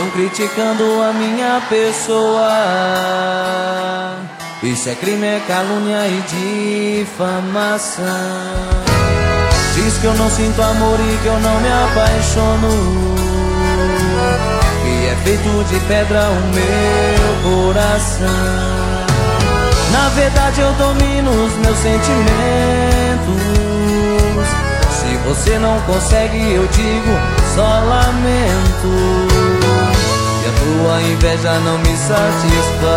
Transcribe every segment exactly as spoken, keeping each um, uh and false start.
Estão criticando a minha pessoa. Isso é crime, é calúnia e difamação. Diz que eu não sinto amor e que eu não me apaixono, que é feito de pedra o meu coração. Na verdade eu domino os meus sentimentos. Se você não consegue, eu digo só lamento. E a tua inveja não me satisfaz.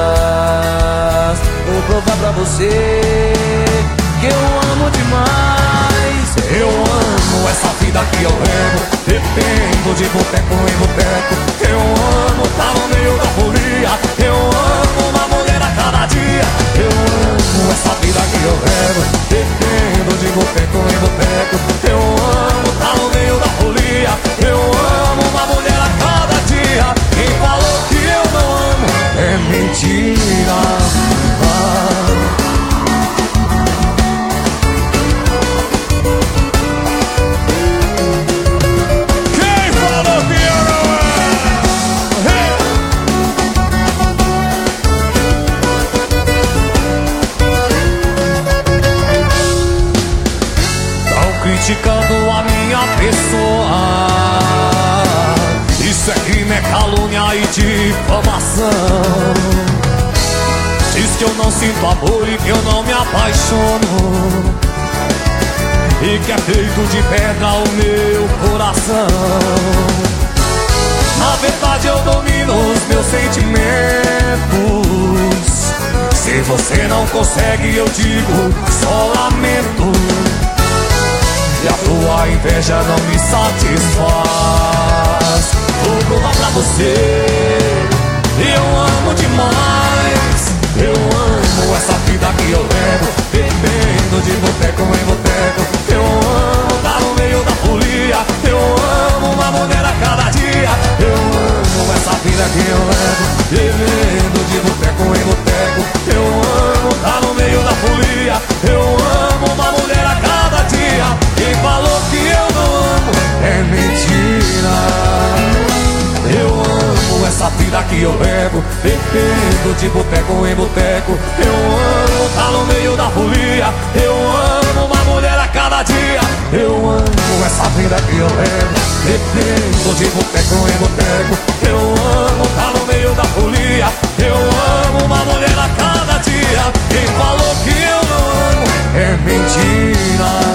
Vou provar pra você que eu amo demais. Eu amo essa vida que eu levo, dependo de boteco em boteco. Eu amo tá no meio da folia. Eu amo uma mulher a cada dia. Eu amo essa vida que eu levo, dependo de boteco em boteco. Eu amo tá no meio da folia. Eu amo uma mulher a cada dia. Quem falou que eu não amo é mentira. Ah. Criticando a minha pessoa. Isso é crime, é calúnia e difamação. Diz que eu não sinto amor e que eu não me apaixono, e que é feito de pedra o meu coração. Na verdade eu domino os meus sentimentos. Se você não consegue, eu digo só lamento. E a tua inveja não me satisfaz. Vou provar pra você, eu amo demais. Eu amo essa vida que eu levo, bebendo de boteco em boteco. Eu amo tá no meio da folia. Eu amo uma mulher a cada dia. Eu amo essa vida que eu levo, bebendo de boteco em boteco. Eu amo tá no meio da folia. Eu amo uma mulher a cada dia. Quem falou que eu não amo é mentira. Eu amo essa vida que eu levo, bebendo de boteco em boteco. Eu amo tá no meio da folia. Eu amo uma mulher a cada dia. Eu amo essa vida que eu levo, bebendo de boteco em boteco. Eu amo tá no meio da folia. Eu amo uma mulher a cada dia. Quem falou que eu não amo é mentira.